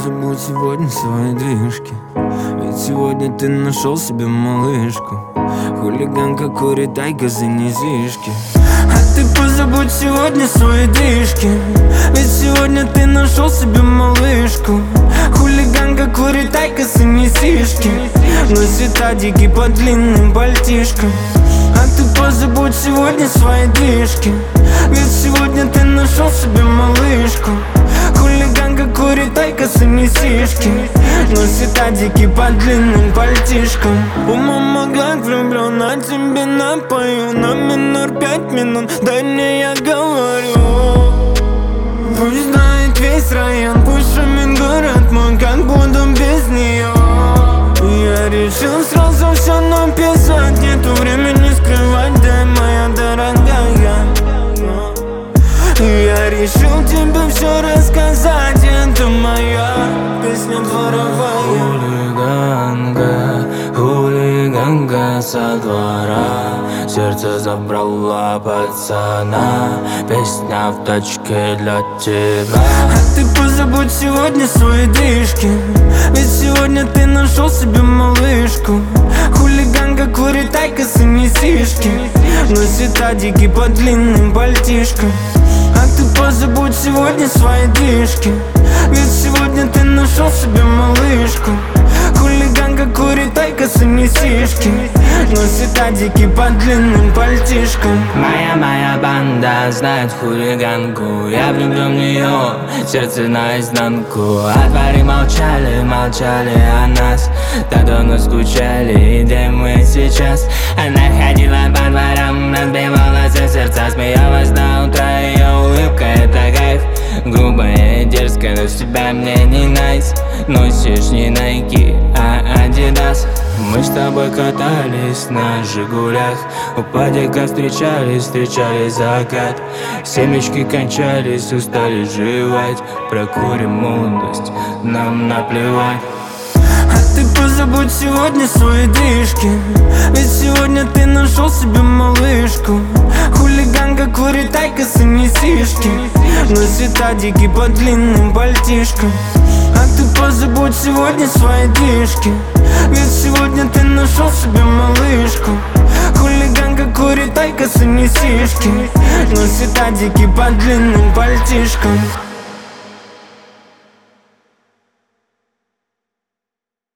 позабудь сегодня свои движки, ведь сегодня ты нашел себе малышку. Хулиганка курит, тайка за низишки. А ты позабудь сегодня свои движки, ведь сегодня ты нашел себе малышку. Хулиганка курит, тайка за низишки, носит адики по длинным пальтишкам. А ты позабудь сегодня свои движки, ведь сегодня ты нашел себе малышку. Хулиганка курит, тайка за низишки, носит адики по длинным пальтишкам. У мама как влюблен, а тебе напою на минор 5 минут. Дай мне, я говорю. Пусть знает весь район, пусть шумит город мой, как буду без нее. Я решил сразу все написать, нету времени скрывать, дай, моя дорогая. Я решил тебе все рассказать, это моя песня дворовая. Хулиганка, хулиганка со двора, сердце забрала пацана, песня в тачке для тебя. А ты позабудь сегодня свои движки, ведь сегодня ты нашел себе малышку. Хулиганка курит, тайка за низишки, носит адики по длинным пальтишкам. А ты позабудь сегодня свои движки, ведь сегодня ты нашел себе малышку. Хулиганка курит, тайка за низишки, носит адики по длинным пальтишкам. Моя банда знает хулиганку, я влюблен в нее, сердце наизнанку. А твари молчали, молчали о нас, так давно скучали, где мы сейчас? Она ходила по дворам, разбивала все сердца, смеялась до утра, ее улыбка это кайф. Грубая и дерзкая, но с тебя мне не найс. Носишь не Nike, а Adidas. Мы с тобой катались на Жигулях, у падика встречались закат. Семечки кончались, устали жевать, прокурим молодость, нам наплевать. А ты позабудь сегодня свои движки, ведь сегодня ты нашел себе малышку. Хулиганка курит, тайка за низишки, носит адики по длинным пальтишкам. А ты позабудь сегодня свои движки, ведь сегодня ты нашел себе малышку. Хулиганка курит, тайка за низишки, носит адики по длинным пальтишкам.